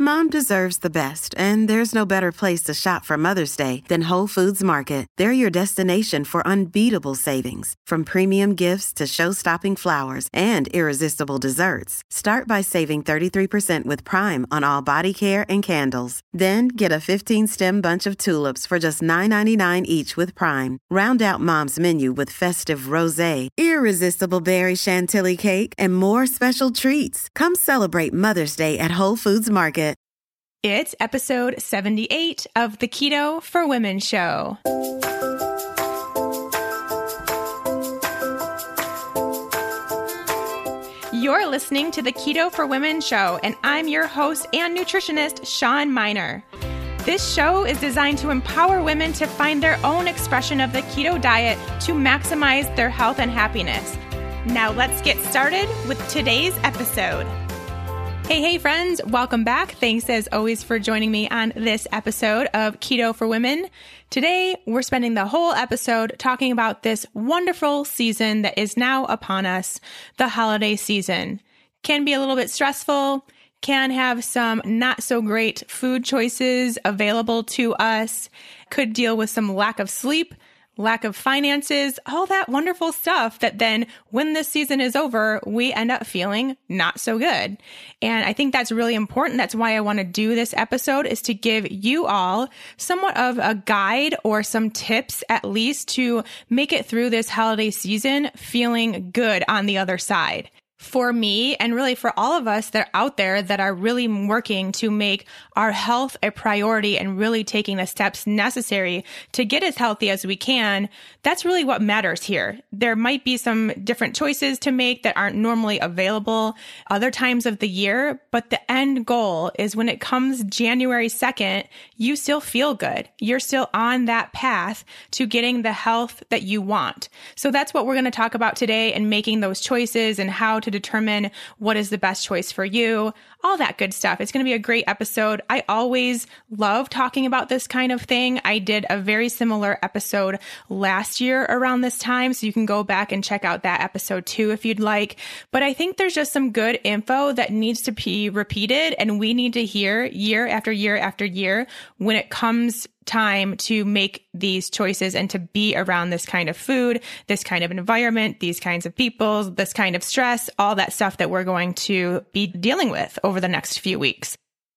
Mom deserves the best, and there's no better place to shop for Mother's Day than Whole Foods Market. They're your destination for unbeatable savings, from premium gifts to show-stopping flowers and irresistible desserts. Start by saving 33% with Prime on all body care and candles. Then get a 15-stem bunch of tulips for just $9.99 each with Prime. Round out Mom's menu with festive rosé, irresistible berry chantilly cake, and more special treats. Come celebrate Mother's Day at Whole Foods Market. It's episode 78 of the Keto for Women show. You're listening to the Keto for Women show, and I'm your host and nutritionist, Shawn Miner. This show is designed to empower women to find their own expression of the keto diet to maximize their health and happiness. Now let's get started with today's episode. Hey friends, welcome back. Thanks as always for joining me on this episode of Keto for Women. Today, we're spending the whole episode talking about this wonderful season that is now upon us, the holiday season. Can be a little bit stressful, can have some not so great food choices available to us, could deal with some lack of sleep, lack of finances, all that wonderful stuff that then when this season is over, we end up feeling not so good. And I think that's really important. That's why I want to do this episode, is to give you all somewhat of a guide or some tips at least to make it through this holiday season feeling good on the other side. For me, and really for all of us that are out there that are really working to make our health a priority and really taking the steps necessary to get as healthy as we can, that's really what matters here. There might be some different choices to make that aren't normally available other times of the year, but the end goal is when it comes January 2nd, you still feel good. You're still on that path to getting the health that you want. So that's what we're going to talk about today, and making those choices and how to determine what is the best choice for you, all that good stuff. It's going to be a great episode. I always love talking about this kind of thing. I did a very similar episode last year around this time, so you can go back and check out that episode too if you'd like. But I think there's just some good info that needs to be repeated, and we need to hear year after year after year when it comes time to make these choices and to be around this kind of food, this kind of environment, these kinds of people, this kind of stress, all that stuff that we're going to be dealing with over the next few weeks.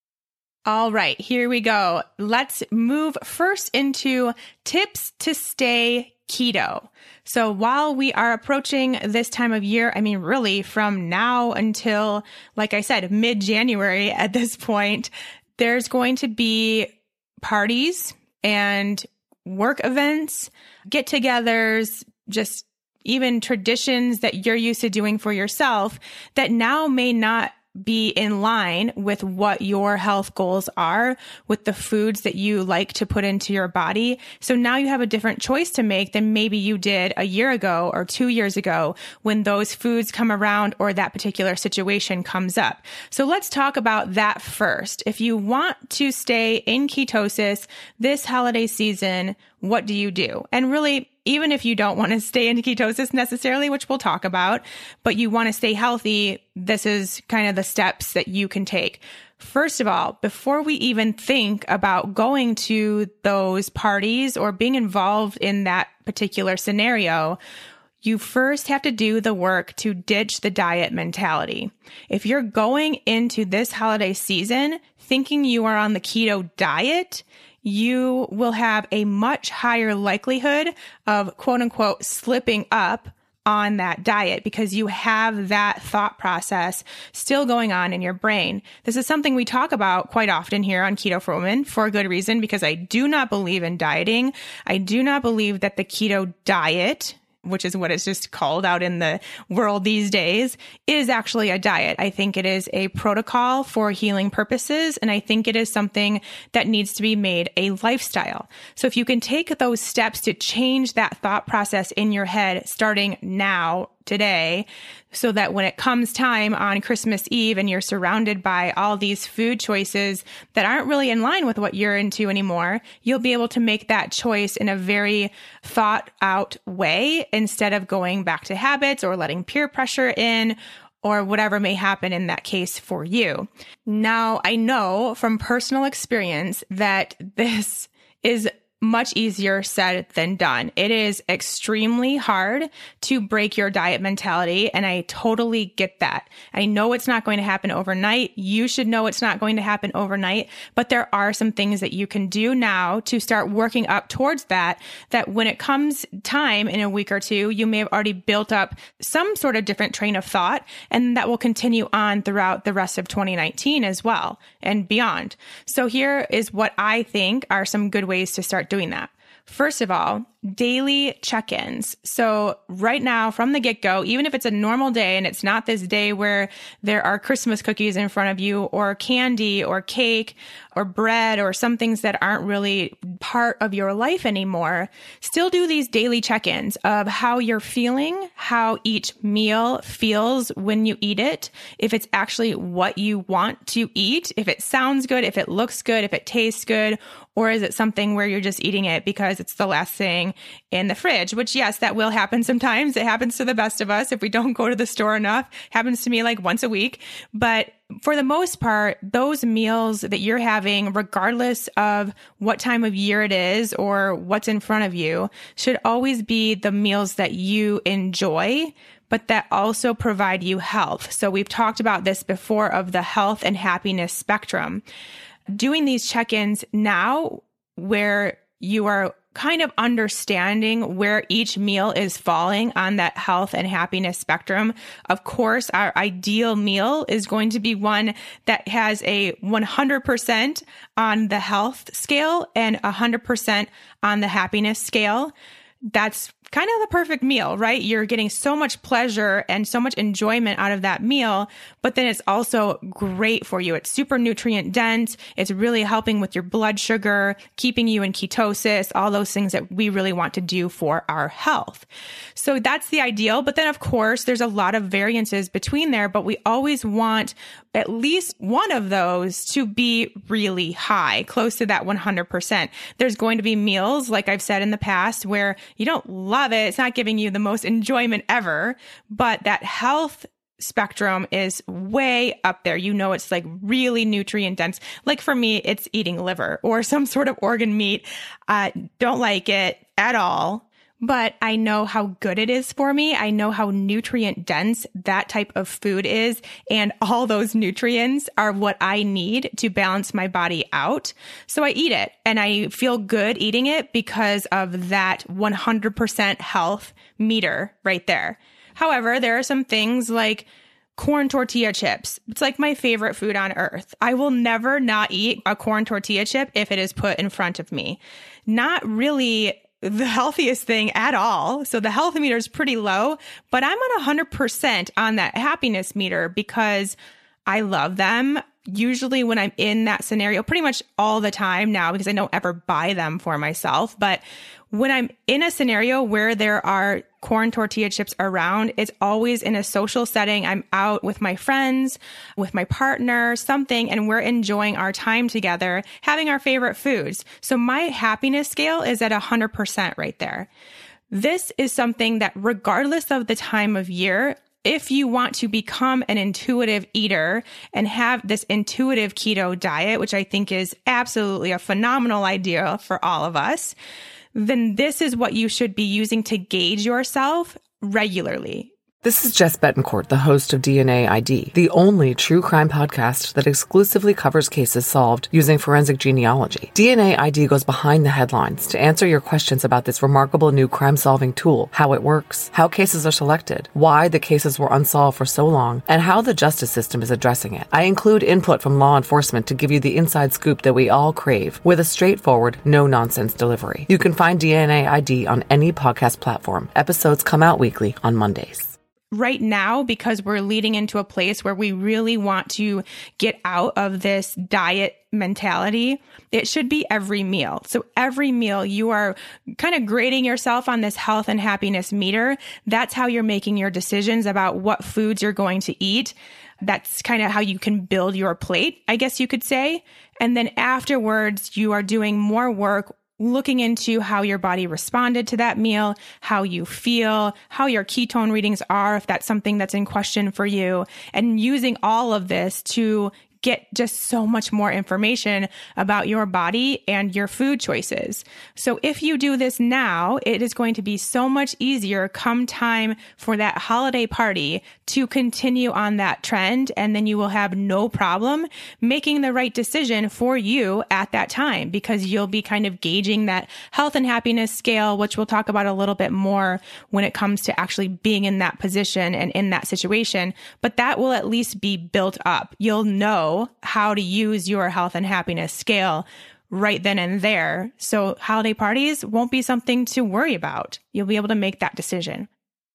All right, here we go. Let's move first into tips to stay keto. So while we are approaching this time of year, I mean, really from now until, like I said, mid-January at this point, there's going to be parties and work events, get-togethers, just even traditions that you're used to doing for yourself that now may not be in line with what your health goals are, with the foods that you like to put into your body. So now you have a different choice to make than maybe you did a year ago or 2 years ago when those foods come around or that particular situation comes up. So let's talk about that first. If you want to stay in ketosis this holiday season, what do you do? And really, even if you don't want to stay in ketosis necessarily, which we'll talk about, but you want to stay healthy, this is kind of the steps that you can take. First of all, before we even think about going to those parties or being involved in that particular scenario, you first have to do the work to ditch the diet mentality. If you're going into this holiday season thinking you are on the keto diet, you will have a much higher likelihood of quote unquote slipping up on that diet because you have that thought process still going on in your brain. This is something we talk about quite often here on Keto for Women for a good reason, because I do not believe in dieting. I do not believe that the keto diet, which is what it's just called out in the world these days, is actually a diet. I think it is a protocol for healing purposes, and I think it is something that needs to be made a lifestyle. So if you can take those steps to change that thought process in your head starting now, today, so that when it comes time on Christmas Eve and you're surrounded by all these food choices that aren't really in line with what you're into anymore, you'll be able to make that choice in a very thought out way instead of going back to habits or letting peer pressure in or whatever may happen in that case for you. Now, I know from personal experience that this is much easier said than done. It is extremely hard to break your diet mentality, and I totally get that. I know it's not going to happen overnight. You should know it's not going to happen overnight, but there are some things that you can do now to start working up towards that when it comes time in a week or two, you may have already built up some sort of different train of thought, and that will continue on throughout the rest of 2019 as well and beyond. So here is what I think are some good ways to start doing that. First of all, daily check-ins. So right now from the get-go, even if it's a normal day and it's not this day where there are Christmas cookies in front of you or candy or cake or bread or some things that aren't really part of your life anymore, still do these daily check-ins of how you're feeling, how each meal feels when you eat it, if it's actually what you want to eat, if it sounds good, if it looks good, if it tastes good, or is it something where you're just eating it because it's the last thing in the fridge, which yes, that will happen sometimes. It happens to the best of us if we don't go to the store enough. It happens to me like once a week. But for the most part, those meals that you're having, regardless of what time of year it is or what's in front of you, should always be the meals that you enjoy, but that also provide you health. So we've talked about this before of the health and happiness spectrum. Doing these check-ins now where you are kind of understanding where each meal is falling on that health and happiness spectrum. Of course, our ideal meal is going to be one that has a 100% on the health scale and 100% on the happiness scale. That's kind of the perfect meal, right? You're getting so much pleasure and so much enjoyment out of that meal, but then it's also great for you. It's super nutrient dense. It's really helping with your blood sugar, keeping you in ketosis, all those things that we really want to do for our health. So that's the ideal. But then of course, there's a lot of variances between there, but we always want at least one of those to be really high, close to that 100%. There's going to be meals, like I've said in the past, where you don't love it. It's not giving you the most enjoyment ever, but that health spectrum is way up there. You know, it's like really nutrient dense. Like for me, it's eating liver or some sort of organ meat. Don't like it at all. But I know how good it is for me. I know how nutrient dense that type of food is. And all those nutrients are what I need to balance my body out. So I eat it and I feel good eating it because of that 100% health meter right there. However, there are some things like corn tortilla chips. It's like my favorite food on earth. I will never not eat a corn tortilla chip if it is put in front of me. Not really the healthiest thing at all. So the health meter is pretty low, but I'm at 100% on that happiness meter because I love them. Usually when I'm in that scenario, pretty much all the time now, because I don't ever buy them for myself. But when I'm in a scenario where there are corn tortilla chips around, it's always in a social setting. I'm out with my friends, with my partner, something, and we're enjoying our time together, having our favorite foods. So my happiness scale is at 100% right there. This is something that regardless of the time of year, if you want to become an intuitive eater and have this intuitive keto diet, which I think is absolutely a phenomenal idea for all of us, then this is what you should be using to gauge yourself regularly. This is Jess Betancourt, the host of DNA ID, the only true crime podcast that exclusively covers cases solved using forensic genealogy. DNA ID goes behind the headlines to answer your questions about this remarkable new crime-solving tool, how it works, how cases are selected, why the cases were unsolved for so long, and how the justice system is addressing it. I include input from law enforcement to give you the inside scoop that we all crave with a straightforward, no-nonsense delivery. You can find DNA ID on any podcast platform. Episodes come out weekly on Mondays. Right now, because we're leading into a place where we really want to get out of this diet mentality, it should be every meal. So every meal you are kind of grading yourself on this health and happiness meter. That's how you're making your decisions about what foods you're going to eat. That's kind of how you can build your plate, I guess you could say. And then afterwards, you are doing more work looking into how your body responded to that meal, how you feel, how your ketone readings are, if that's something that's in question for you, and using all of this to get just so much more information about your body and your food choices. So if you do this now, it is going to be so much easier come time for that holiday party to continue on that trend. And then you will have no problem making the right decision for you at that time, because you'll be kind of gauging that health and happiness scale, which we'll talk about a little bit more when it comes to actually being in that position and in that situation. But that will at least be built up. You'll know how to use your health and happiness scale right then and there. So holiday parties won't be something to worry about. You'll be able to make that decision.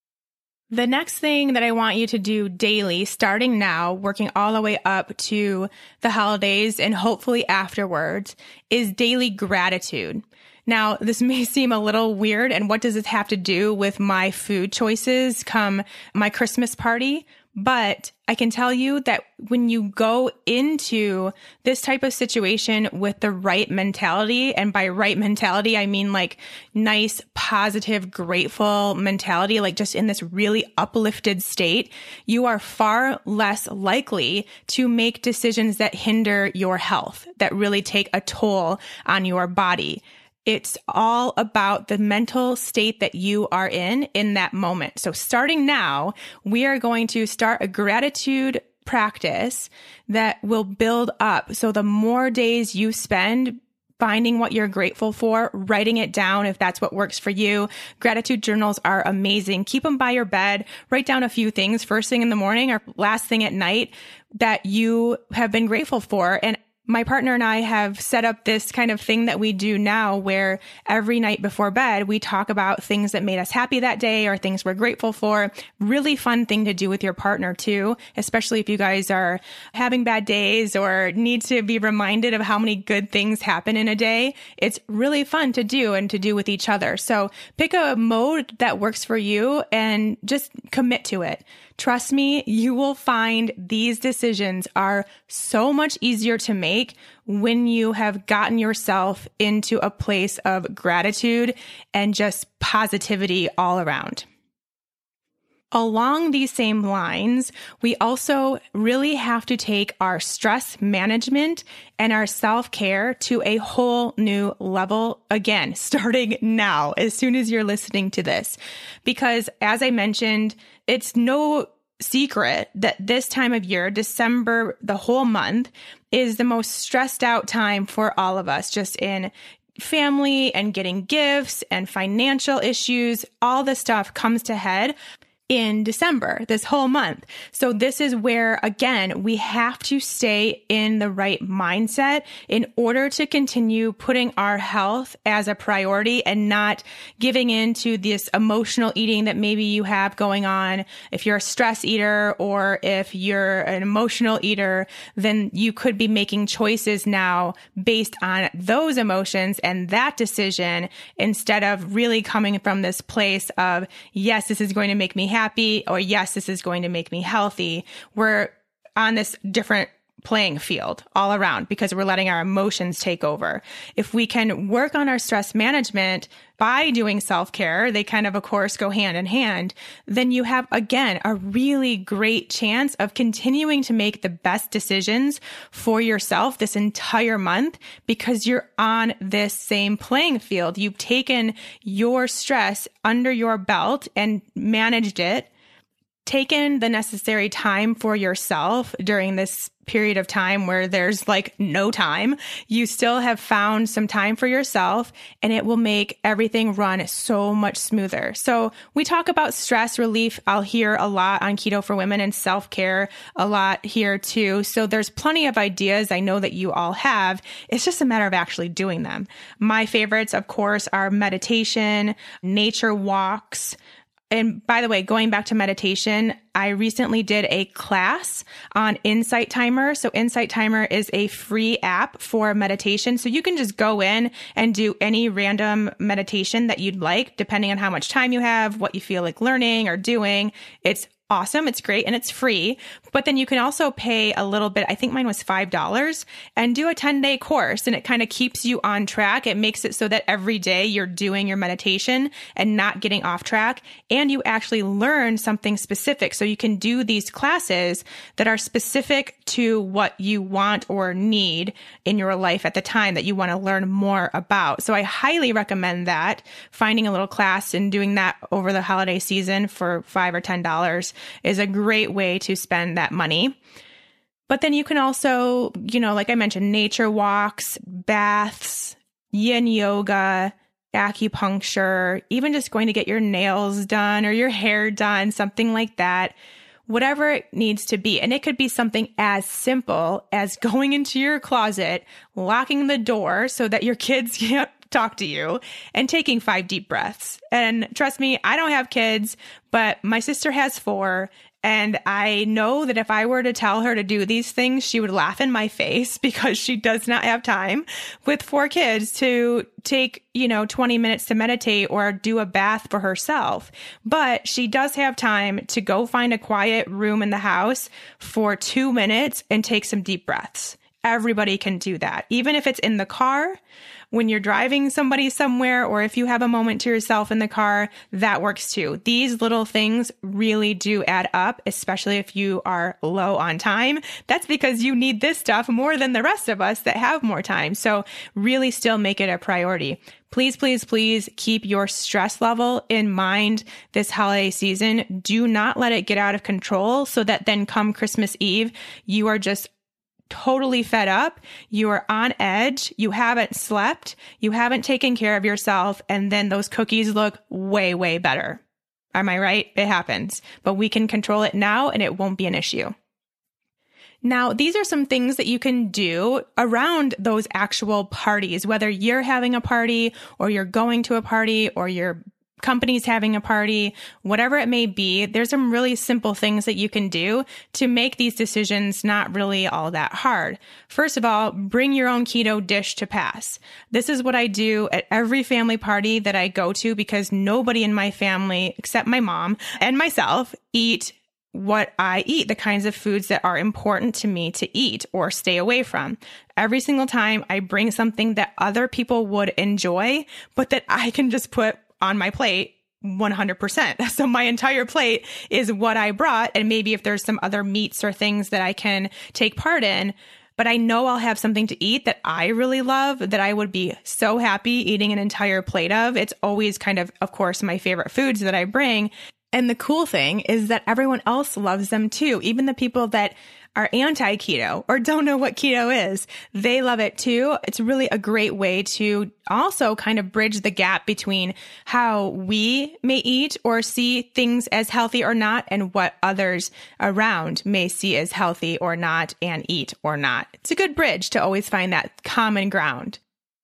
The next thing that I want you to do daily, starting now, working all the way up to the holidays and hopefully afterwards, is daily gratitude. Now, this may seem a little weird, and what does this have to do with my food choices come my Christmas party? But I can tell you that when you go into this type of situation with the right mentality, and by right mentality, I mean like nice, positive, grateful mentality, like just in this really uplifted state, you are far less likely to make decisions that hinder your health, that really take a toll on your body. It's all about the mental state that you are in that moment. So starting now, we are going to start a gratitude practice that will build up. So the more days you spend finding what you're grateful for, writing it down if that's what works for you. Gratitude journals are amazing. Keep them by your bed. Write down a few things first thing in the morning or last thing at night that you have been grateful for. And my partner and I have set up this kind of thing that we do now where every night before bed, we talk about things that made us happy that day or things we're grateful for. Really fun thing to do with your partner too, especially if you guys are having bad days or need to be reminded of how many good things happen in a day. It's really fun to do and to do with each other. So pick a mode that works for you and just commit to it. Trust me, you will find these decisions are so much easier to make when you have gotten yourself into a place of gratitude and just positivity all around. Along these same lines, we also really have to take our stress management and our self-care to a whole new level, again, starting now, as soon as you're listening to this. Because as I mentioned, it's no secret that this time of year, December, the whole month, is the most stressed out time for all of us, just in family and getting gifts and financial issues. All this stuff comes to head in December, this whole month. So this is where, again, we have to stay in the right mindset in order to continue putting our health as a priority and not giving into this emotional eating that maybe you have going on. If you're a stress eater or if you're an emotional eater, then you could be making choices now based on those emotions and that decision instead of really coming from this place of, yes, this is going to make me happy, or yes, this is going to make me healthy. We're on this different playing field all around because we're letting our emotions take over. If we can work on our stress management by doing self-care, they kind of course, go hand in hand, then you have, again, a really great chance of continuing to make the best decisions for yourself this entire month because you're on this same playing field. You've taken your stress under your belt and managed it, taken the necessary time for yourself during this period of time where there's like no time. You still have found some time for yourself and it will make everything run so much smoother. So we talk about stress relief. I'll hear a lot on Keto for Women and self-care a lot here too. So there's plenty of ideas I know that you all have. It's just a matter of actually doing them. My favorites, of course, are meditation, nature walks. And by the way, going back to meditation, I recently did a class on Insight Timer. So Insight Timer is a free app for meditation. So you can just go in and do any random meditation that you'd like, depending on how much time you have, what you feel like learning or doing. It's awesome. It's great and it's free. But then you can also pay a little bit. I think mine was $5 and do a 10-day course. And it kind of keeps you on track. It makes it so that every day you're doing your meditation and not getting off track. And you actually learn something specific. So you can do these classes that are specific to what you want or need in your life at the time that you want to learn more about. So I highly recommend that. Finding a little class and doing that over the holiday season for $5 or $10 is a great way to spend that money. But then you can also, like I mentioned, nature walks, baths, yin yoga, acupuncture, even just going to get your nails done or your hair done, something like that, whatever it needs to be. And it could be something as simple as going into your closet, locking the door so that your kids can't talk to you, and taking 5 deep breaths. And trust me, I don't have kids, but my sister has 4. And I know that if I were to tell her to do these things, she would laugh in my face because she does not have time with 4 kids to take, 20 minutes to meditate or do a bath for herself. But she does have time to go find a quiet room in the house for 2 minutes and take some deep breaths. Everybody can do that. Even if it's in the car, when you're driving somebody somewhere, or if you have a moment to yourself in the car, that works too. These little things really do add up, especially if you are low on time. That's because you need this stuff more than the rest of us that have more time. So really still make it a priority. Please, please, please keep your stress level in mind this holiday season. Do not let it get out of control so that then come Christmas Eve, you are just totally fed up, you are on edge, you haven't slept, you haven't taken care of yourself, and then those cookies look way, way better. Am I right? It happens. But we can control it now and it won't be an issue. Now, these are some things that you can do around those actual parties, whether you're having a party or you're going to a party or your company's having a party, whatever it may be. There's some really simple things that you can do to make these decisions not really all that hard. First of all, bring your own keto dish to pass. This is what I do at every family party that I go to because nobody in my family, except my mom and myself, eat what I eat, the kinds of foods that are important to me to eat or stay away from. Every single time I bring something that other people would enjoy, but that I can just put on my plate 100%. So my entire plate is what I brought. And maybe if there's some other meats or things that I can take part in, but I know I'll have something to eat that I really love, that I would be so happy eating an entire plate of. It's always kind of course, my favorite foods that I bring. And the cool thing is that everyone else loves them too. Even the people that are anti-keto or don't know what keto is, they love it too. It's really a great way to also kind of bridge the gap between how we may eat or see things as healthy or not and what others around may see as healthy or not and eat or not. It's a good bridge to always find that common ground.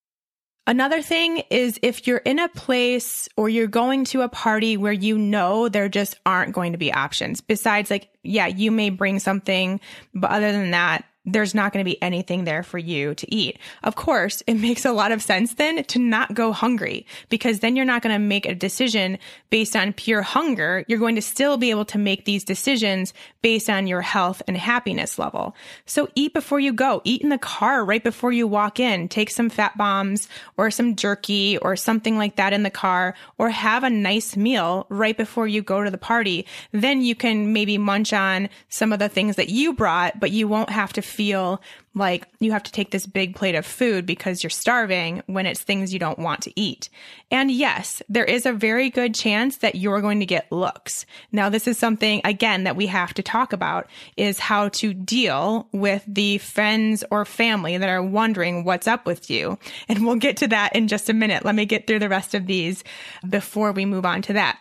Another thing is if you're in a place or you're going to a party where there just aren't going to be options besides you may bring something, but other than that, there's not going to be anything there for you to eat. Of course, it makes a lot of sense then to not go hungry because then you're not going to make a decision based on pure hunger. You're going to still be able to make these decisions based on your health and happiness level. So eat before you go. Eat in the car right before you walk in. Take some fat bombs or some jerky or something like that in the car, or have a nice meal right before you go to the party. Then you can maybe munch on some of the things that you brought, but you won't have to feel like you have to take this big plate of food because you're starving when it's things you don't want to eat. And yes, there is a very good chance that you're going to get looks. Now, this is something, again, that we have to talk about, is how to deal with the friends or family that are wondering what's up with you. And we'll get to that in just a minute. Let me get through the rest of these before we move on to that.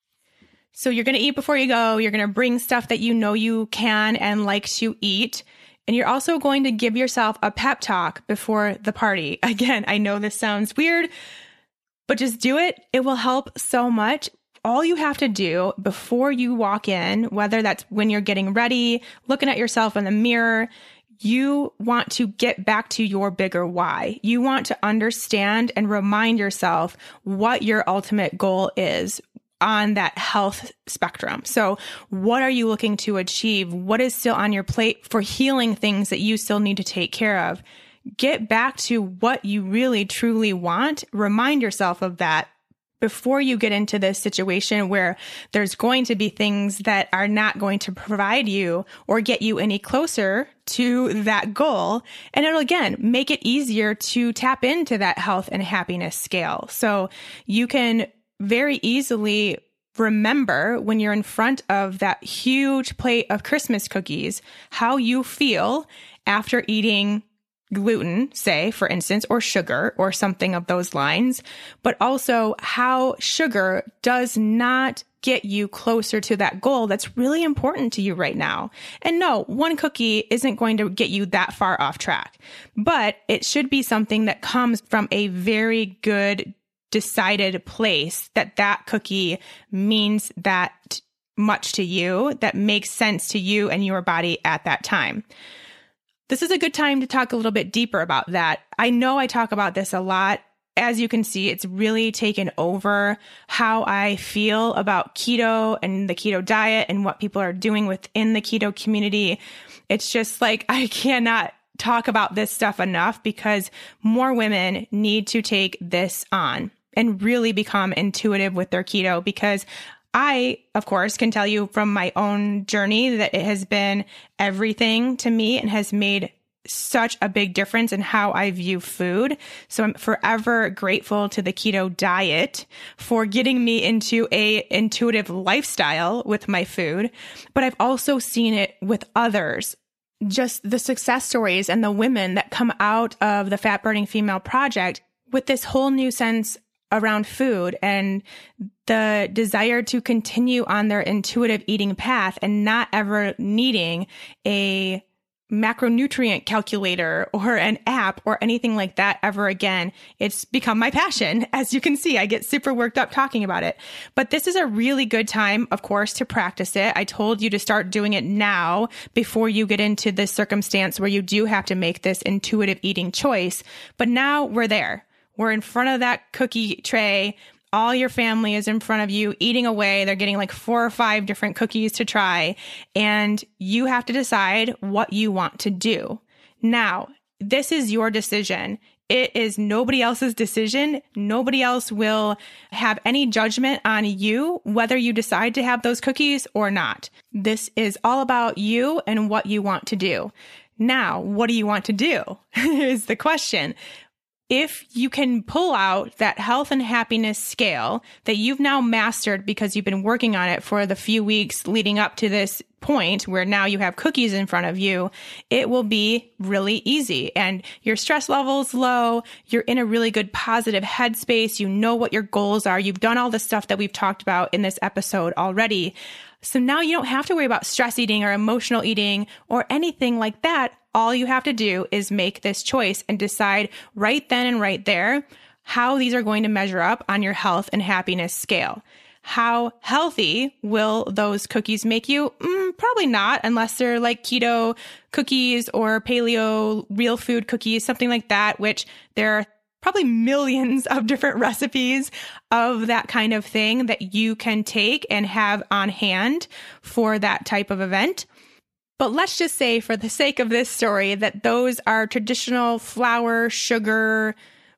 So you're going to eat before you go. You're going to bring stuff that you know you can and like to eat. And you're also going to give yourself a pep talk before the party. Again, I know this sounds weird, but just do it. It will help so much. All you have to do before you walk in, whether that's when you're getting ready, looking at yourself in the mirror, you want to get back to your bigger why. You want to understand and remind yourself what your ultimate goal is. on that health spectrum. So what are you looking to achieve? What is still on your plate for healing things that you still need to take care of? Get back to what you really truly want. Remind yourself of that before you get into this situation where there's going to be things that are not going to provide you or get you any closer to that goal. And it'll, again, make it easier to tap into that health and happiness scale. So you can very easily remember when you're in front of that huge plate of Christmas cookies, how you feel after eating gluten, say, for instance, or sugar or something of those lines, but also how sugar does not get you closer to that goal that's really important to you right now. And no, one cookie isn't going to get you that far off track, but it should be something that comes from a very good, decided place that cookie means that much to you, that makes sense to you and your body at that time. This is a good time to talk a little bit deeper about that. I know I talk about this a lot. As you can see, it's really taken over how I feel about keto and the keto diet and what people are doing within the keto community. It's just like, I cannot talk about this stuff enough because more women need to take this on and really become intuitive with their keto, because I, of course, can tell you from my own journey that it has been everything to me and has made such a big difference in how I view food. So I'm forever grateful to the keto diet for getting me into a intuitive lifestyle with my food. But I've also seen it with others. Just the success stories and the women that come out of the Fat Burning Female Project with this whole new sense around food and the desire to continue on their intuitive eating path and not ever needing a macronutrient calculator or an app or anything like that ever again. It's become my passion. As you can see, I get super worked up talking about it. But this is a really good time, of course, to practice it. I told you to start doing it now before you get into this circumstance where you do have to make this intuitive eating choice. But now we're there. We're in front of that cookie tray. All your family is in front of you eating away. They're getting like 4 or 5 different cookies to try. And you have to decide what you want to do. Now, this is your decision. It is nobody else's decision. Nobody else will have any judgment on you, whether you decide to have those cookies or not. This is all about you and what you want to do. Now, what do you want to do is the question. If you can pull out that health and happiness scale that you've now mastered because you've been working on it for the few weeks leading up to this point where now you have cookies in front of you, it will be really easy. And your stress level's low. You're in a really good positive headspace. You know what your goals are. You've done all the stuff that we've talked about in this episode already. So now you don't have to worry about stress eating or emotional eating or anything like that. All you have to do is make this choice and decide right then and right there how these are going to measure up on your health and happiness scale. How healthy will those cookies make you? Probably not, unless they're like keto cookies or paleo real food cookies, something like that, which there are probably millions of different recipes of that kind of thing that you can take and have on hand for that type of event. But let's just say, for the sake of this story, that those are traditional flour, sugar,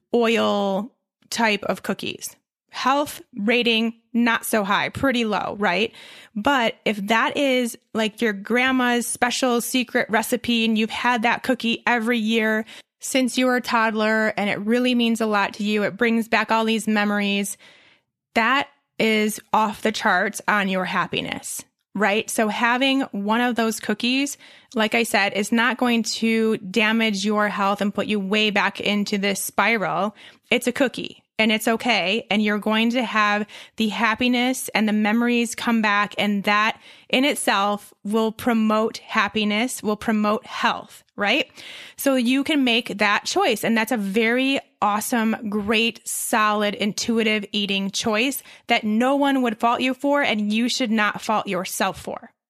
oil type of cookies. Health rating, not so high, pretty low, right? But if that is like your grandma's special secret recipe and you've had that cookie every year since you were a toddler and it really means a lot to you, it brings back all these memories, that is off the charts on your happiness. Right? So having one of those cookies, like I said, is not going to damage your health and put you way back into this spiral. It's a cookie and it's okay. And you're going to have the happiness and the memories come back. And that in itself will promote happiness, will promote health, right? So you can make that choice. And that's a very awesome, great, solid, intuitive eating choice that no one would fault you for, and you should not fault yourself for.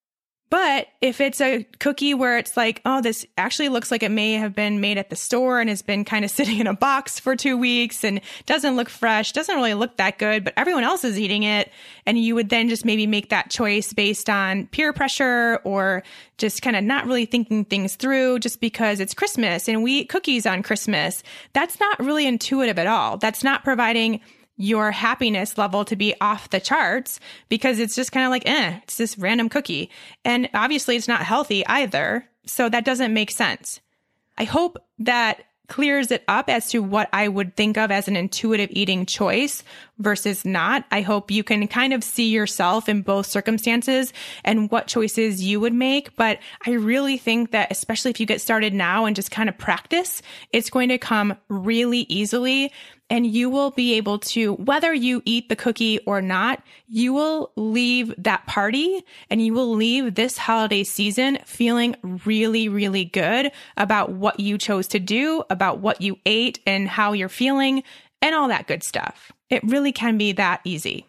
But if it's a cookie where it's like, oh, this actually looks like it may have been made at the store and has been kind of sitting in a box for 2 weeks and doesn't look fresh, doesn't really look that good, but everyone else is eating it. And you would then just maybe make that choice based on peer pressure or just kind of not really thinking things through just because it's Christmas and we eat cookies on Christmas. That's not really intuitive at all. That's not providing your happiness level to be off the charts because it's just kind of like, it's this random cookie. And obviously it's not healthy either. So that doesn't make sense. I hope that clears it up as to what I would think of as an intuitive eating choice versus not. I hope you can kind of see yourself in both circumstances and what choices you would make. But I really think that especially if you get started now and just kind of practice, it's going to come really easily. And you will be able to, whether you eat the cookie or not, you will leave that party and you will leave this holiday season feeling really, really good about what you chose to do, about what you ate and how you're feeling and all that good stuff. It really can be that easy.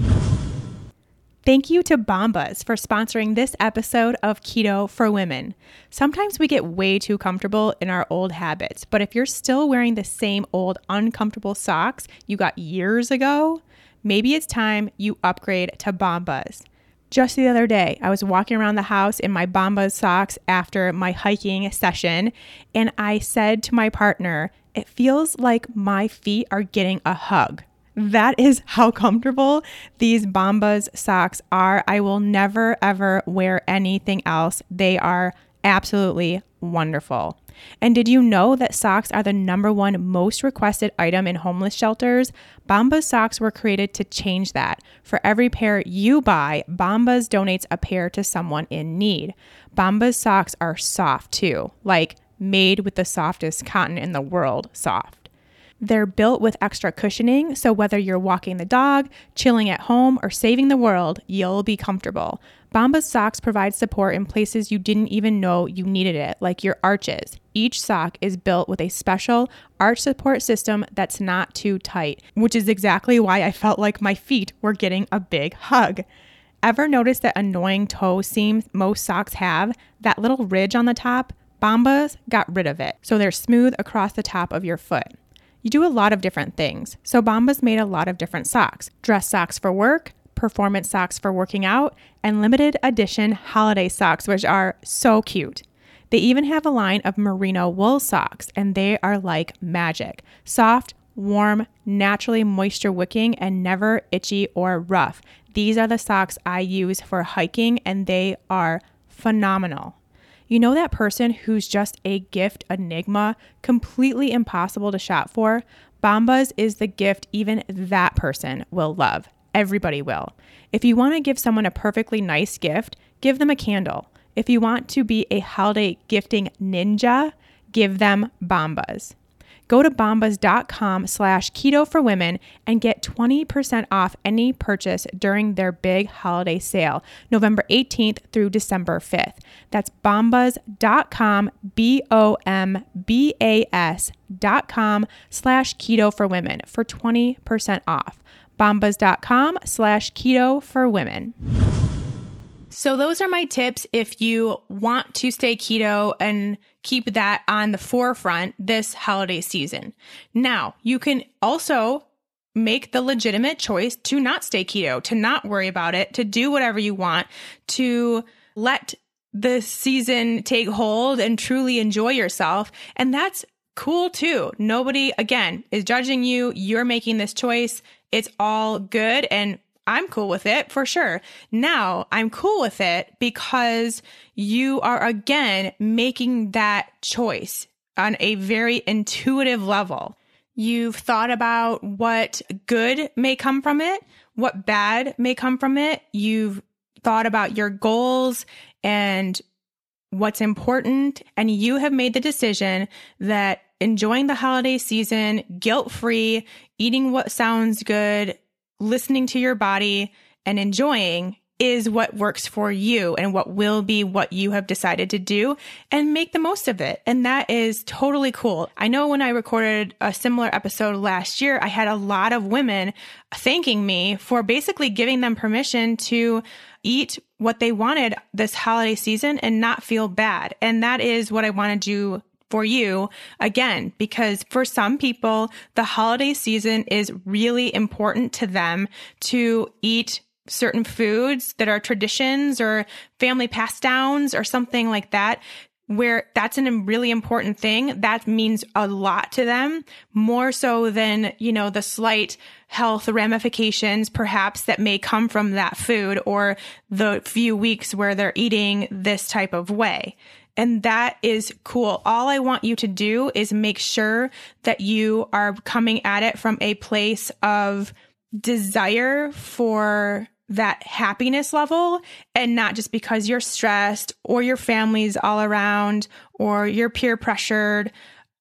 Thank you to Bombas for sponsoring this episode of Keto for Women. Sometimes we get way too comfortable in our old habits, but if you're still wearing the same old uncomfortable socks you got years ago, maybe it's time you upgrade to Bombas. Just the other day, I was walking around the house in my Bombas socks after my hiking session, and I said to my partner, it feels like my feet are getting a hug. That is how comfortable these Bombas socks are. I will never, ever wear anything else. They are absolutely wonderful. And did you know that socks are the #1 most requested item in homeless shelters? Bombas socks were created to change that. For every pair you buy, Bombas donates a pair to someone in need. Bombas socks are soft too, like made with the softest cotton in the world soft. They're built with extra cushioning, so whether you're walking the dog, chilling at home, or saving the world, you'll be comfortable. Bombas socks provide support in places you didn't even know you needed it, like your arches. Each sock is built with a special arch support system that's not too tight, which is exactly why I felt like my feet were getting a big hug. Ever notice that annoying toe seam most socks have? That little ridge on the top? Bombas got rid of it, so they're smooth across the top of your foot. You do a lot of different things, so Bombas made a lot of different socks. Dress socks for work, performance socks for working out, and limited edition holiday socks, which are so cute. They even have a line of merino wool socks, and they are like magic. Soft, warm, naturally moisture wicking, and never itchy or rough. These are the socks I use for hiking, and they are phenomenal. You know that person who's just a gift enigma, completely impossible to shop for? Bombas is the gift even that person will love. Everybody will. If you want to give someone a perfectly nice gift, give them a candle. If you want to be a holiday gifting ninja, give them Bombas. Go to bombas.com/keto for women and get 20% off any purchase during their big holiday sale, November 18th through December 5th. That's bombas.com, bombas.com/keto for women for 20% off. bombas.com/keto for women. So those are my tips if you want to stay keto and keep that on the forefront this holiday season. Now, you can also make the legitimate choice to not stay keto, to not worry about it, to do whatever you want, to let the season take hold and truly enjoy yourself. And that's cool too. Nobody, again, is judging you. You're making this choice. It's all good. And I'm cool with it for sure. Now I'm cool with it because you are again making that choice on a very intuitive level. You've thought about what good may come from it, what bad may come from it. You've thought about your goals and what's important. And you have made the decision that enjoying the holiday season, guilt-free, eating what sounds good, listening to your body and enjoying is what works for you and what will be what you have decided to do, and make the most of it. And that is totally cool. I know when I recorded a similar episode last year, I had a lot of women thanking me for basically giving them permission to eat what they wanted this holiday season and not feel bad. And that is what I want to do for you again, because for some people, the holiday season is really important to them to eat certain foods that are traditions or family pass downs or something like that, where that's a really important thing. That means a lot to them, more so than, the slight health ramifications perhaps that may come from that food or the few weeks where they're eating this type of way. And that is cool. All I want you to do is make sure that you are coming at it from a place of desire for that happiness level, and not just because you're stressed or your family's all around or you're peer pressured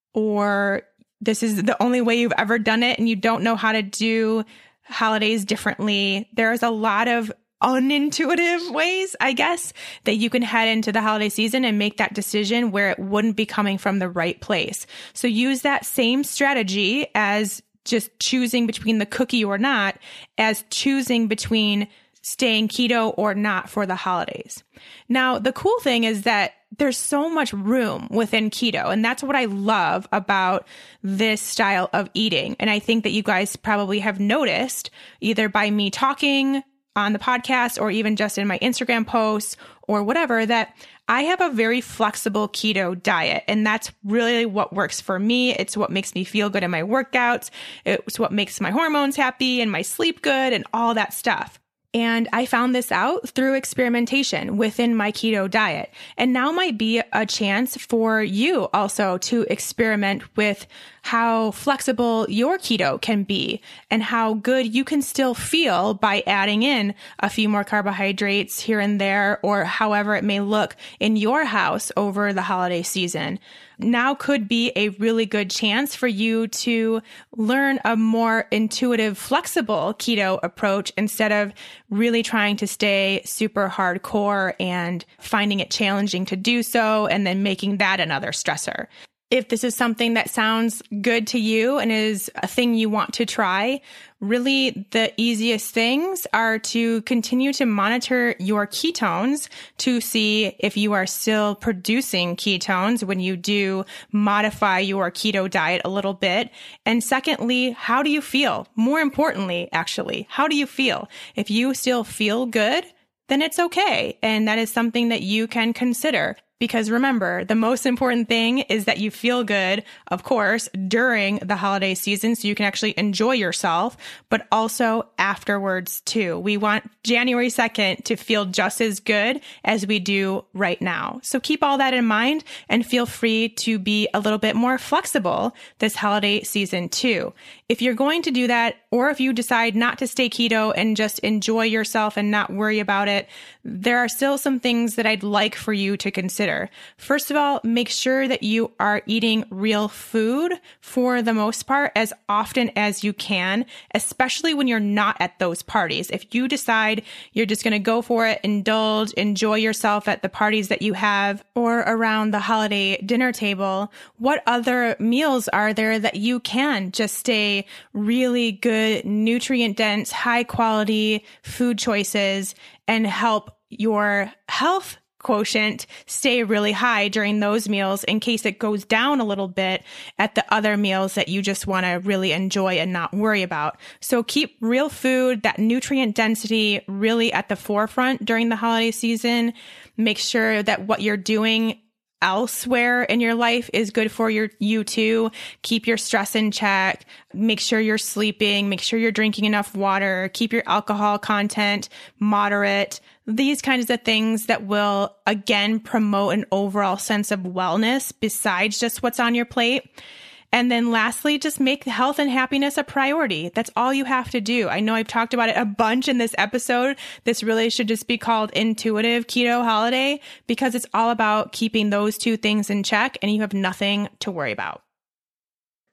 or this is the only way you've ever done it and you don't know how to do holidays differently. There's a lot of unintuitive ways, I guess, that you can head into the holiday season and make that decision where it wouldn't be coming from the right place. So use that same strategy as just choosing between the cookie or not, as choosing between staying keto or not for the holidays. Now, the cool thing is that there's so much room within keto, and that's what I love about this style of eating. And I think that you guys probably have noticed, either by me talking on the podcast or even just in my Instagram posts or whatever, that I have a very flexible keto diet, and that's really what works for me. It's what makes me feel good in my workouts. It's what makes my hormones happy and my sleep good and all that stuff. And I found this out through experimentation within my keto diet. And now might be a chance for you also to experiment with how flexible your keto can be and how good you can still feel by adding in a few more carbohydrates here and there, or however it may look in your house over the holiday season. Now could be a really good chance for you to learn a more intuitive, flexible keto approach instead of really trying to stay super hardcore and finding it challenging to do so and then making that another stressor. If this is something that sounds good to you and is a thing you want to try, really the easiest things are to continue to monitor your ketones to see if you are still producing ketones when you do modify your keto diet a little bit. And secondly, how do you feel? More importantly, actually, how do you feel? If you still feel good, then it's okay. And that is something that you can consider. Because remember, the most important thing is that you feel good, of course, during the holiday season so you can actually enjoy yourself, but also afterwards too. We want January 2nd to feel just as good as we do right now. So keep all that in mind and feel free to be a little bit more flexible this holiday season too. If you're going to do that, or if you decide not to stay keto and just enjoy yourself and not worry about it, there are still some things that I'd like for you to consider. First of all, make sure that you are eating real food for the most part as often as you can, especially when you're not at those parties. If you decide you're just going to go for it, indulge, enjoy yourself at the parties that you have or around the holiday dinner table, what other meals are there that you can just stay really good, nutrient-dense, high-quality food choices and help your health quotient stay really high during those meals in case it goes down a little bit at the other meals that you just want to really enjoy and not worry about. So keep real food, that nutrient density really at the forefront during the holiday season. Make sure that what you're doing elsewhere in your life is good for you too. Keep your stress in check. Make sure you're sleeping. Make sure you're drinking enough water. Keep your alcohol content moderate. These kinds of things that will, again, promote an overall sense of wellness besides just what's on your plate. And then lastly, just make health and happiness a priority. That's all you have to do. I know I've talked about it a bunch in this episode. This really should just be called Intuitive Keto Holiday because it's all about keeping those two things in check and you have nothing to worry about.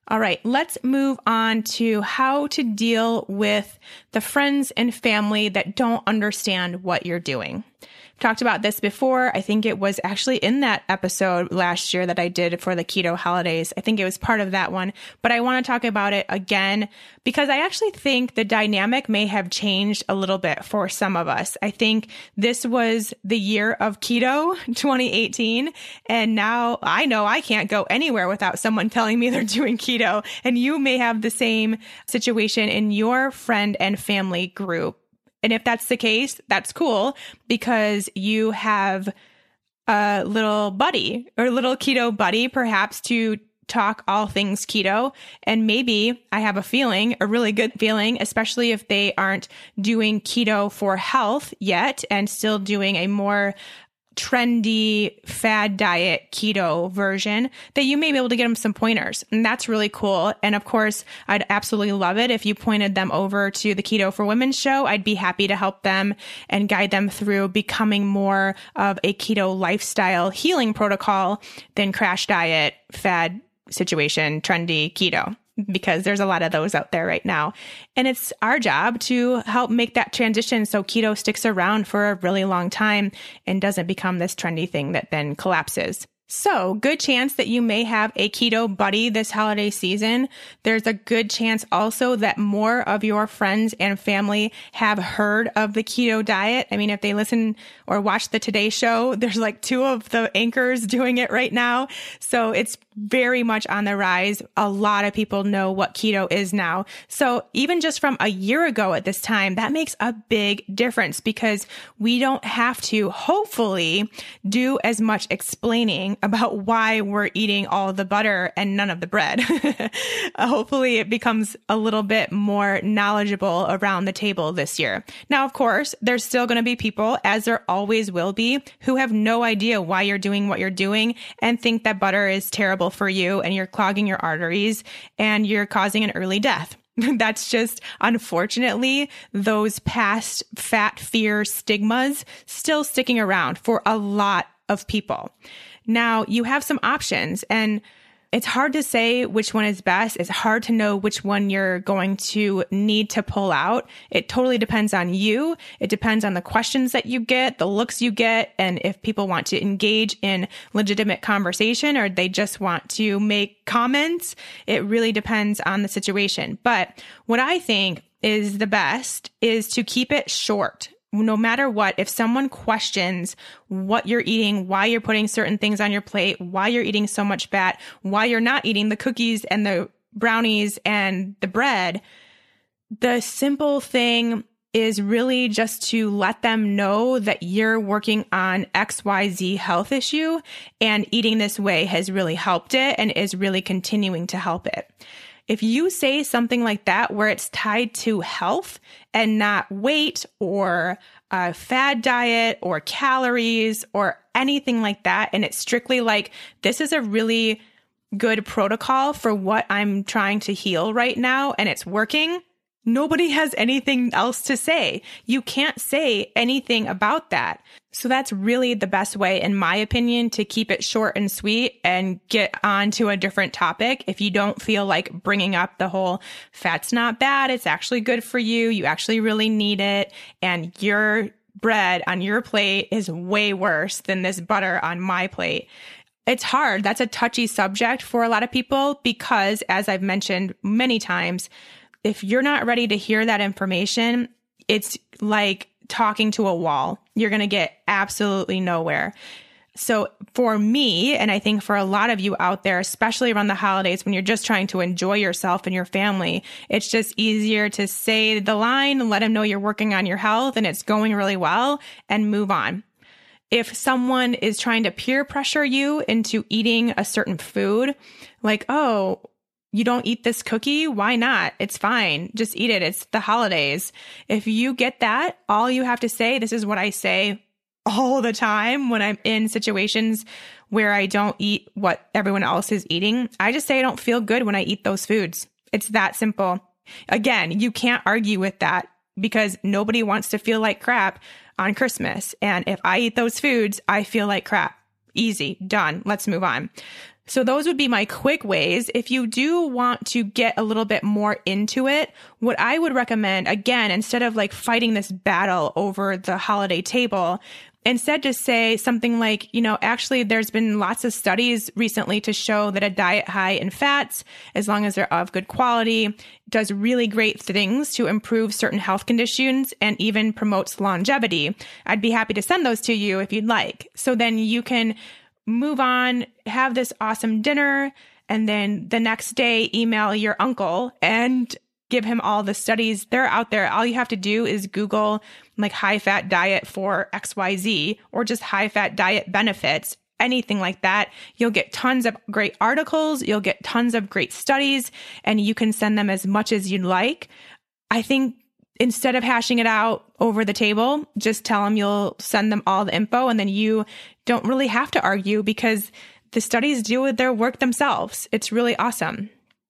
All right, let's move on to how to deal with the friends and family that don't understand what you're doing. I've talked about this before. I think it was actually in that episode last year that I did for the keto holidays. I think it was part of that one, but I want to talk about it again because I actually think the dynamic may have changed a little bit for some of us. I think this was the year of keto, 2018, and now I know I can't go anywhere without someone telling me they're doing keto, and you may have the same situation in your friend and family group. And if that's the case, that's cool because you have a little buddy or a little keto buddy, perhaps to talk all things keto. And maybe I have a really good feeling, especially if they aren't doing keto for health yet and still doing a more trendy fad diet keto version, that you may be able to get them some pointers. And that's really cool. And of course, I'd absolutely love it if you pointed them over to the Keto for Women show. I'd be happy to help them and guide them through becoming more of a keto lifestyle healing protocol than crash diet, fad situation, trendy keto, because there's a lot of those out there right now. And it's our job to help make that transition so keto sticks around for a really long time and doesn't become this trendy thing that then collapses. So, good chance that you may have a keto buddy this holiday season. There's a good chance also that more of your friends and family have heard of the keto diet. I mean, if they listen or watch the Today Show, there's like 2 of the anchors doing it right now. So it's very much on the rise. A lot of people know what keto is now. So even just from a year ago at this time, that makes a big difference because we don't have to, hopefully, do as much explaining about why we're eating all the butter and none of the bread. Hopefully it becomes a little bit more knowledgeable around the table this year. Now, of course, there's still going to be people, as there always will be, who have no idea why you're doing what you're doing and think that butter is terrible for you and you're clogging your arteries and you're causing an early death. That's just, unfortunately, those past fat fear stigmas still sticking around for a lot of people. Now, you have some options, and it's hard to say which one is best. It's hard to know which one you're going to need to pull out. It totally depends on you. It depends on the questions that you get, the looks you get, and if people want to engage in legitimate conversation or they just want to make comments. It really depends on the situation. But what I think is the best is to keep it short. No matter what, if someone questions what you're eating, why you're putting certain things on your plate, why you're eating so much fat, why you're not eating the cookies and the brownies and the bread, the simple thing is really just to let them know that you're working on XYZ health issue and eating this way has really helped it and is really continuing to help it. If you say something like that where it's tied to health and not weight or a fad diet or calories or anything like that, and it's strictly like, this is a really good protocol for what I'm trying to heal right now and it's working, nobody has anything else to say. You can't say anything about that. So that's really the best way, in my opinion, to keep it short and sweet and get on to a different topic. If you don't feel like bringing up the whole fat's not bad, it's actually good for you, you actually really need it, and your bread on your plate is way worse than this butter on my plate. It's hard. That's a touchy subject for a lot of people because, as I've mentioned many times, if you're not ready to hear that information, it's like talking to a wall. You're going to get absolutely nowhere. So for me, and I think for a lot of you out there, especially around the holidays when you're just trying to enjoy yourself and your family, it's just easier to say the line and let them know you're working on your health and it's going really well and move on. If someone is trying to peer pressure you into eating a certain food, like, oh, you don't eat this cookie? Why not? It's fine. Just eat it. It's the holidays. If you get that, all you have to say, this is what I say all the time when I'm in situations where I don't eat what everyone else is eating. I just say I don't feel good when I eat those foods. It's that simple. Again, you can't argue with that because nobody wants to feel like crap on Christmas. And if I eat those foods, I feel like crap. Easy. Done. Let's move on. So those would be my quick ways. If you do want to get a little bit more into it, what I would recommend, again, instead of like fighting this battle over the holiday table, instead just say something like, actually there's been lots of studies recently to show that a diet high in fats, as long as they're of good quality, does really great things to improve certain health conditions and even promotes longevity. I'd be happy to send those to you if you'd like. So then you can move on, have this awesome dinner, and then the next day email your uncle and give him all the studies. They're out there. All you have to do is Google like high fat diet for XYZ or just high fat diet benefits, anything like that. You'll get tons of great articles. You'll get tons of great studies, and you can send them as much as you'd like. I think instead of hashing it out over the table, just tell them you'll send them all the info, and then you don't really have to argue because the studies do their work themselves. It's really awesome.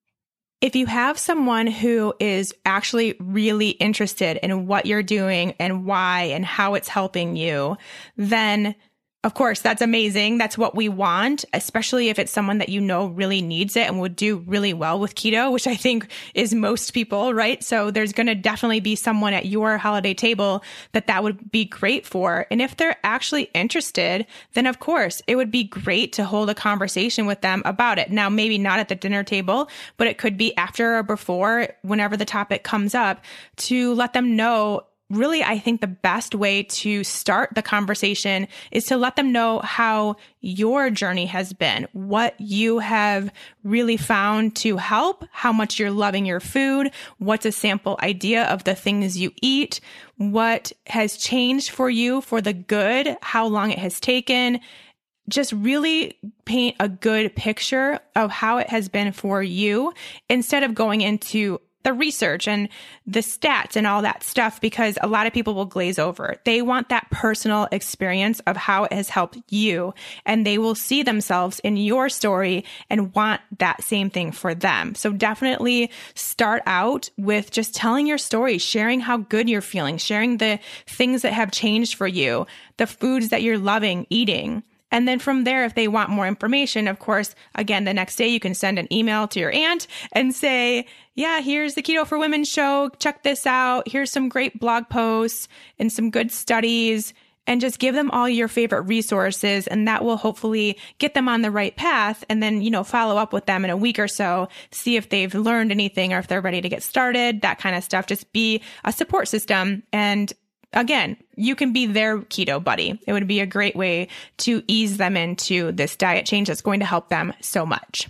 If you have someone who is actually really interested in what you're doing and why and how it's helping you, then of course, that's amazing. That's what we want, especially if it's someone that really needs it and would do really well with keto, which I think is most people, right? So there's going to definitely be someone at your holiday table that would be great for. And if they're actually interested, then of course, it would be great to hold a conversation with them about it. Now, maybe not at the dinner table, but it could be after or before, whenever the topic comes up, to let them know. Really, I think the best way to start the conversation is to let them know how your journey has been, what you have really found to help, how much you're loving your food, what's a sample idea of the things you eat, what has changed for you for the good, how long it has taken. Just really paint a good picture of how it has been for you instead of going into the research and the stats and all that stuff, because a lot of people will glaze over. They want that personal experience of how it has helped you, and they will see themselves in your story and want that same thing for them. So definitely start out with just telling your story, sharing how good you're feeling, sharing the things that have changed for you, the foods that you're loving eating. And then from there, if they want more information, of course, again, the next day you can send an email to your aunt and say, yeah, here's the Keto for Women show. Check this out. Here's some great blog posts and some good studies, and just give them all your favorite resources. And that will hopefully get them on the right path. And then, follow up with them in a week or so, see if they've learned anything or if they're ready to get started, that kind of stuff. Just be a support system. And again, you can be their keto buddy. It would be a great way to ease them into this diet change that's going to help them so much.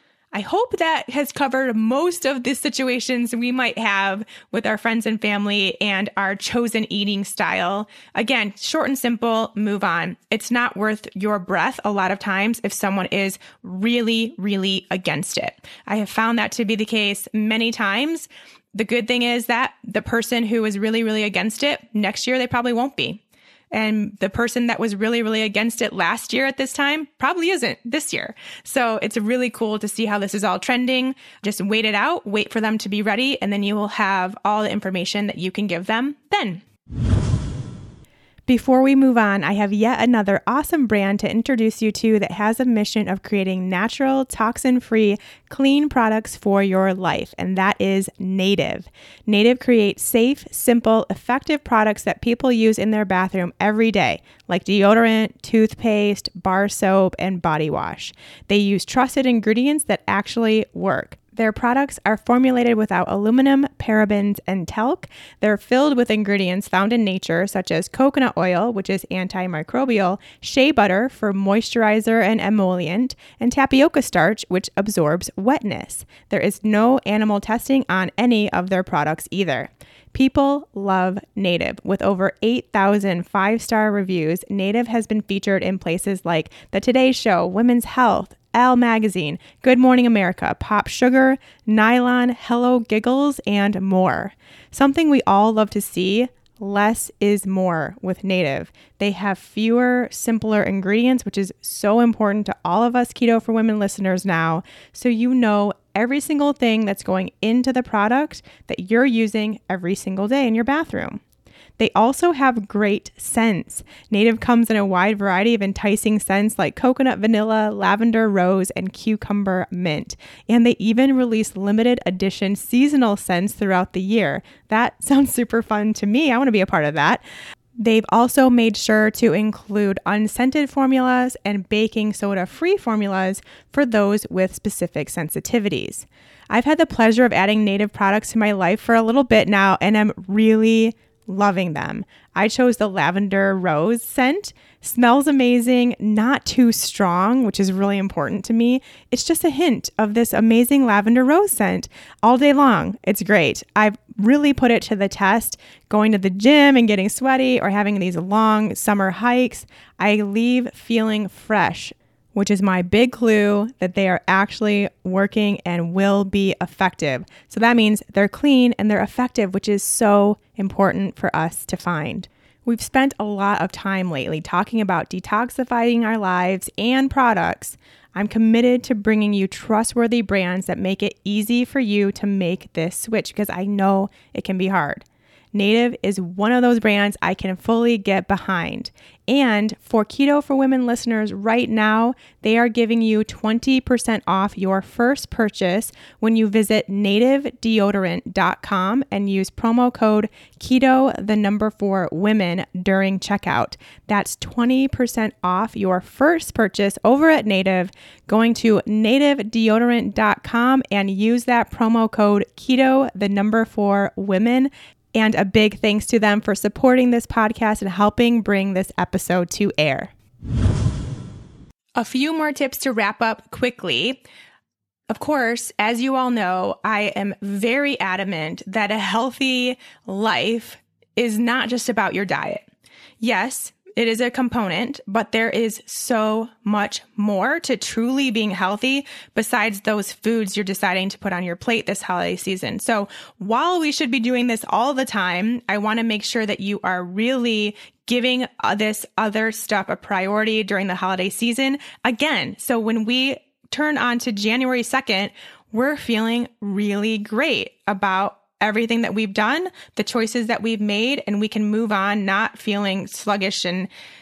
I hope that has covered most of the situations we might have with our friends and family and our chosen eating style. Again, short and simple, move on. It's not worth your breath a lot of times if someone is really, really against it. I have found that to be the case many times. The good thing is that the person who is really, really against it, next year they probably won't be. And the person that was really, really against it last year at this time probably isn't this year. So it's really cool to see how this is all trending. Just wait it out, wait for them to be ready, and then you will have all the information that you can give them then. Before we move on, I have yet another awesome brand to introduce you to that has a mission of creating natural, toxin-free, clean products for your life, and that is Native. Native creates safe, simple, effective products that people use in their bathroom every day, like deodorant, toothpaste, bar soap, and body wash. They use trusted ingredients that actually work. Their products are formulated without aluminum, parabens, and talc. They're filled with ingredients found in nature, such as coconut oil, which is antimicrobial, shea butter for moisturizer and emollient, and tapioca starch, which absorbs wetness. There is no animal testing on any of their products either. People love Native. With over 8,000 five-star reviews, Native has been featured in places like The Today Show, Women's Health, Elle Magazine, Good Morning America, Pop Sugar, Nylon, Hello Giggles, and more. Something we all love to see, less is more with Native. They have fewer, simpler ingredients, which is so important to all of us Keto for Women listeners now, so you know every single thing that's going into the product that you're using every single day in your bathroom. They also have great scents. Native comes in a wide variety of enticing scents like coconut vanilla, lavender rose, and cucumber mint. And they even release limited edition seasonal scents throughout the year. That sounds super fun to me. I want to be a part of that. They've also made sure to include unscented formulas and baking soda-free formulas for those with specific sensitivities. I've had the pleasure of adding Native products to my life for a little bit now, and I'm really loving them. I chose the lavender rose scent. Smells amazing, not too strong, which is really important to me. It's just a hint of this amazing lavender rose scent all day long. It's great. I've really put it to the test going to the gym and getting sweaty or having these long summer hikes. I leave feeling fresh, which is my big clue that they are actually working and will be effective. So that means they're clean and they're effective, which is so important for us to find. We've spent a lot of time lately talking about detoxifying our lives and products. I'm committed to bringing you trustworthy brands that make it easy for you to make this switch because I know it can be hard. Native is one of those brands I can fully get behind. And for Keto for Women listeners right now, they are giving you 20% off your first purchase when you visit nativedeodorant.com and use promo code KETO4WOMEN during checkout. That's 20% off your first purchase over at Native, going to nativedeodorant.com and use that promo code KETO4WOMEN. And a big thanks to them for supporting this podcast and helping bring this episode to air. A few more tips to wrap up quickly. Of course, as you all know, I am very adamant that a healthy life is not just about your diet. Yes, it is a component, but there is so much more to truly being healthy besides those foods you're deciding to put on your plate this holiday season. So while we should be doing this all the time, I want to make sure that you are really giving this other stuff a priority during the holiday season. Again, so when we turn on to January 2nd, we're feeling really great about everything that we've done, the choices that we've made, and we can move on not feeling sluggish and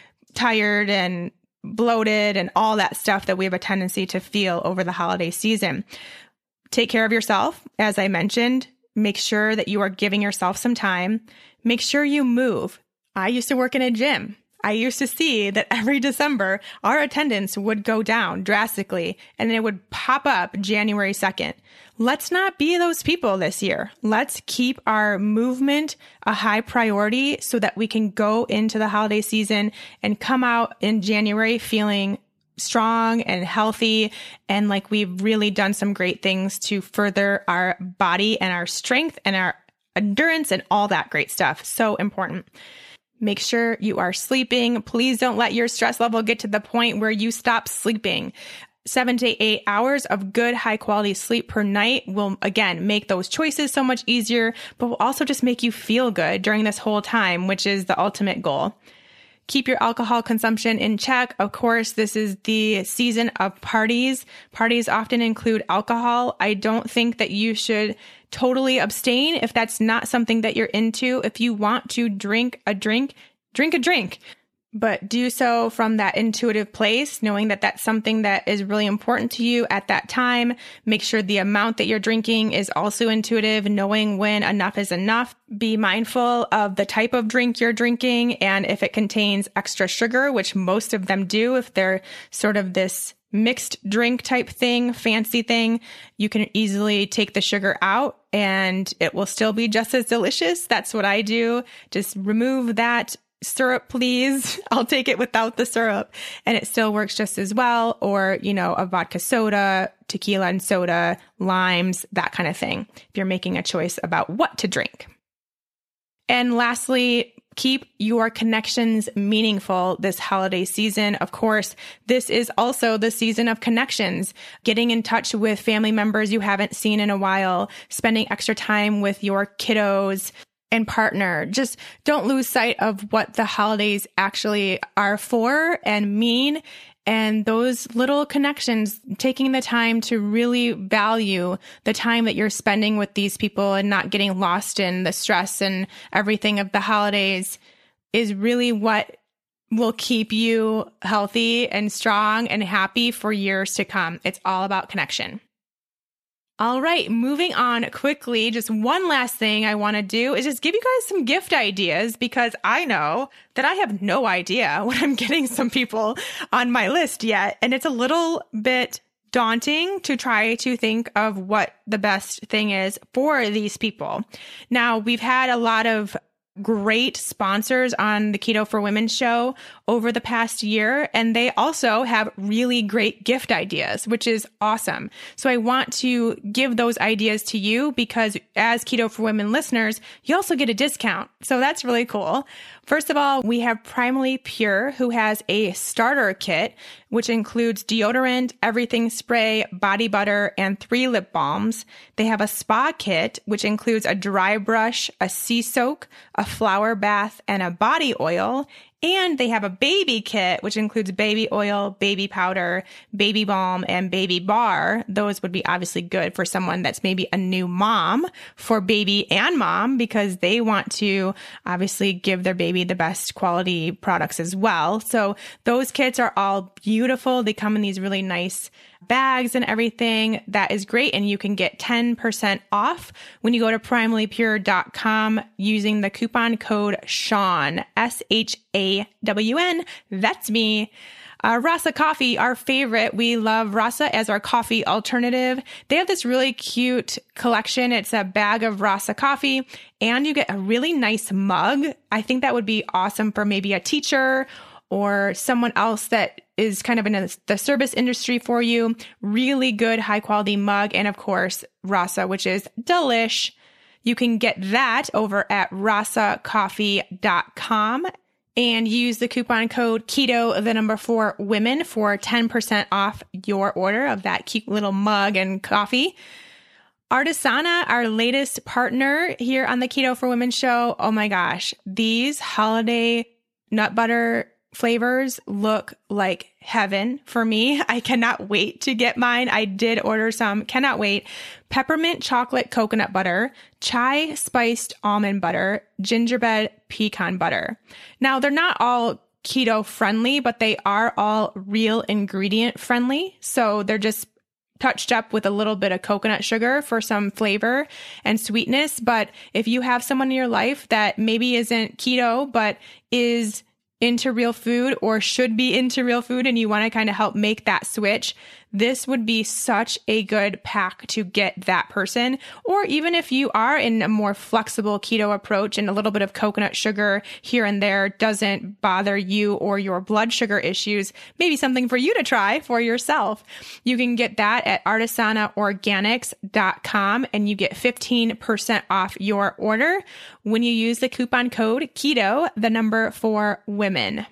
tired and bloated and all that stuff that we have a tendency to feel over the holiday season. Take care of yourself. As I mentioned, make sure that you are giving yourself some time. Make sure you move. I used to work in a gym. I used to see that every December, our attendance would go down drastically and it would pop up January 2nd. Let's not be those people this year. Let's keep our movement a high priority so that we can go into the holiday season and come out in January feeling strong and healthy and like we've really done some great things to further our body and our strength and our endurance and all that great stuff. So important. Make sure you are sleeping. Please don't let your stress level get to the point where you stop sleeping. 7 to 8 hours of good, high quality sleep per night will, again, make those choices so much easier, but will also just make you feel good during this whole time, which is the ultimate goal. Keep your alcohol consumption in check. Of course, this is the season of parties. Parties often include alcohol. I don't think that you should totally abstain if that's not something that you're into. If you want to drink a drink, drink a drink. But do so from that intuitive place, knowing that that's something that is really important to you at that time. Make sure the amount that you're drinking is also intuitive, knowing when enough is enough. Be mindful of the type of drink you're drinking and if it contains extra sugar, which most of them do. If they're sort of this mixed drink type thing, fancy thing, you can easily take the sugar out and it will still be just as delicious. That's what I do. Just remove that syrup, please. I'll take it without the syrup and it still works just as well. Or, a vodka soda, tequila and soda, limes, that kind of thing, if you're making a choice about what to drink. And lastly, keep your connections meaningful this holiday season. Of course, this is also the season of connections, getting in touch with family members you haven't seen in a while, spending extra time with your kiddos and partner. Just don't lose sight of what the holidays actually are for and mean. And those little connections, taking the time to really value the time that you're spending with these people and not getting lost in the stress and everything of the holidays, is really what will keep you healthy and strong and happy for years to come. It's all about connection. All right, moving on quickly. Just one last thing I want to do is just give you guys some gift ideas, because I know that I have no idea what I'm getting some people on my list yet. And it's a little bit daunting to try to think of what the best thing is for these people. Now, we've had a lot of great sponsors on the Keto for Women show over the past year, and they also have really great gift ideas, which is awesome. So I want to give those ideas to you, because as Keto for Women listeners, you also get a discount. So that's really cool. First of all, we have Primally Pure, who has a starter kit, which includes deodorant, everything spray, body butter, and 3 lip balms. They have a spa kit, which includes a dry brush, a sea soak, a flower bath, and a body oil. And they have a baby kit, which includes baby oil, baby powder, baby balm, and baby bar. Those would be obviously good for someone that's maybe a new mom, for baby and mom, because they want to obviously give their baby the best quality products as well. So those kits are all beautiful. They come in these really nice bags and everything. That is great. And you can get 10% off when you go to primallypure.com using the coupon code SHAWN, SHAWN. That's me. Rasa Coffee, our favorite. We love Rasa as our coffee alternative. They have this really cute collection. It's a bag of Rasa coffee, and you get a really nice mug. I think that would be awesome for maybe a teacher or someone else that is kind of in the service industry for you. Really good, high quality mug. And of course, Rasa, which is delish. You can get that over at rasacoffee.com and use the coupon code KETO, 4 women, for 10% off your order of that cute little mug and coffee. Artisana, our latest partner here on the Keto for Women show. Oh my gosh, these holiday nut butter flavors look like heaven for me. I cannot wait to get mine. I did order some. Cannot wait. Peppermint chocolate coconut butter, chai spiced almond butter, gingerbread pecan butter. Now, they're not all keto friendly, but they are all real ingredient friendly. So they're just touched up with a little bit of coconut sugar for some flavor and sweetness. But if you have someone in your life that maybe isn't keto, but is into real food or should be into real food, and you want to kind of help make that switch, this would be such a good pack to get that person. Or even if you are in a more flexible keto approach and a little bit of coconut sugar here and there doesn't bother you or your blood sugar issues, maybe something for you to try for yourself. You can get that at artisanaorganics.com, and you get 15% off your order when you use the coupon code KETO, 4 women.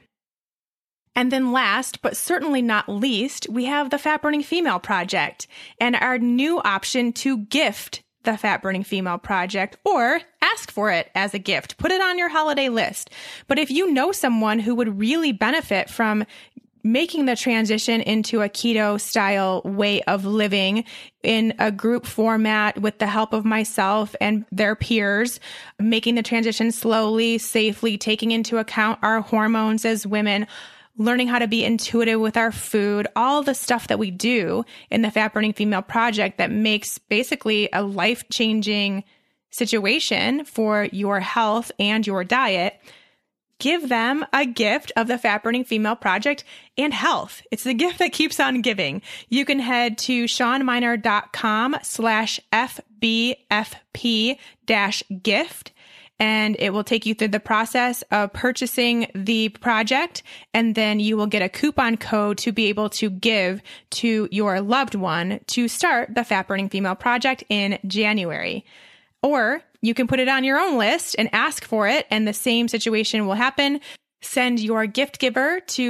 And then last, but certainly not least, we have the Fat Burning Female Project and our new option to gift the Fat Burning Female Project, or ask for it as a gift. Put it on your holiday list. But if you know someone who would really benefit from making the transition into a keto style way of living in a group format with the help of myself and their peers, making the transition slowly, safely, taking into account our hormones as women, learning how to be intuitive with our food, all the stuff that we do in the Fat Burning Female Project that makes basically a life-changing situation for your health and your diet. Give them a gift of the Fat Burning Female Project and health. It's the gift that keeps on giving. You can head to ShawnMiner.com/FBFP-gift, and it will take you through the process of purchasing the project. And then you will get a coupon code to be able to give to your loved one to start the Fat Burning Female Project in January. Or you can put it on your own list and ask for it, and the same situation will happen. Send your gift giver to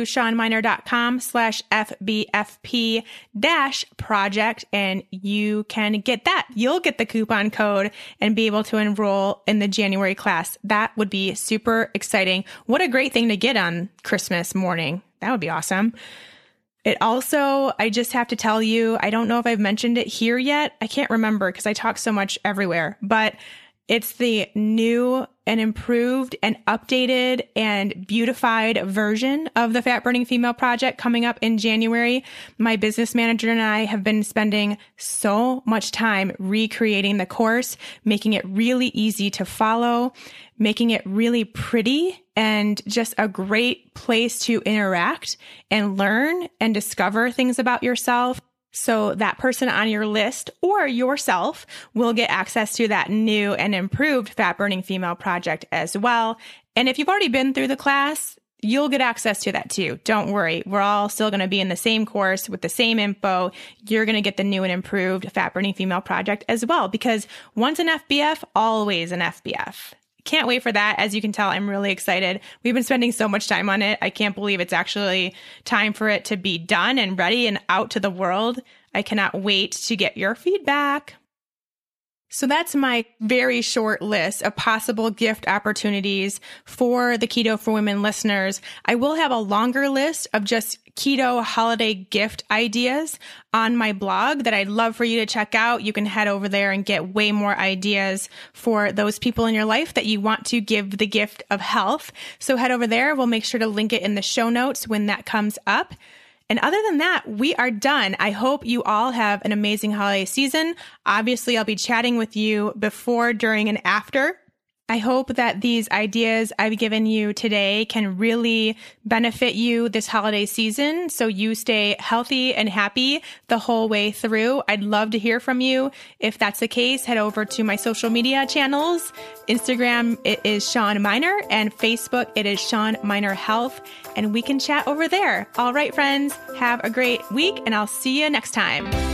ShawnMiner.com/FBFP-project, and you can get that. You'll get the coupon code and be able to enroll in the January class. That would be super exciting. What a great thing to get on Christmas morning. That would be awesome. It also, I just have to tell you, I don't know if I've mentioned it here yet. I can't remember because I talk so much everywhere, but it's the new and improved and updated and beautified version of the Fat Burning Female Project coming up in January. My business manager and I have been spending so much time recreating the course, making it really easy to follow, making it really pretty and just a great place to interact and learn and discover things about yourself. So that person on your list or yourself will get access to that new and improved Fat Burning Female Project as well. And if you've already been through the class, you'll get access to that too. Don't worry. We're all still going to be in the same course with the same info. You're going to get the new and improved Fat Burning Female Project as well, because once an FBF, always an FBF. Can't wait for that. As you can tell, I'm really excited. We've been spending so much time on it. I can't believe it's actually time for it to be done and ready and out to the world. I cannot wait to get your feedback. So that's my very short list of possible gift opportunities for the Keto for Women listeners. I will have a longer list of just keto holiday gift ideas on my blog that I'd love for you to check out. You can head over there and get way more ideas for those people in your life that you want to give the gift of health. So head over there. We'll make sure to link it in the show notes when that comes up. And other than that, we are done. I hope you all have an amazing holiday season. Obviously, I'll be chatting with you before, during, and after. I hope that these ideas I've given you today can really benefit you this holiday season so you stay healthy and happy the whole way through. I'd love to hear from you. If that's the case, head over to my social media channels. Instagram, it is Shawn Miner, and Facebook, it is Shawn Miner Health, and we can chat over there. All right, friends, have a great week, and I'll see you next time.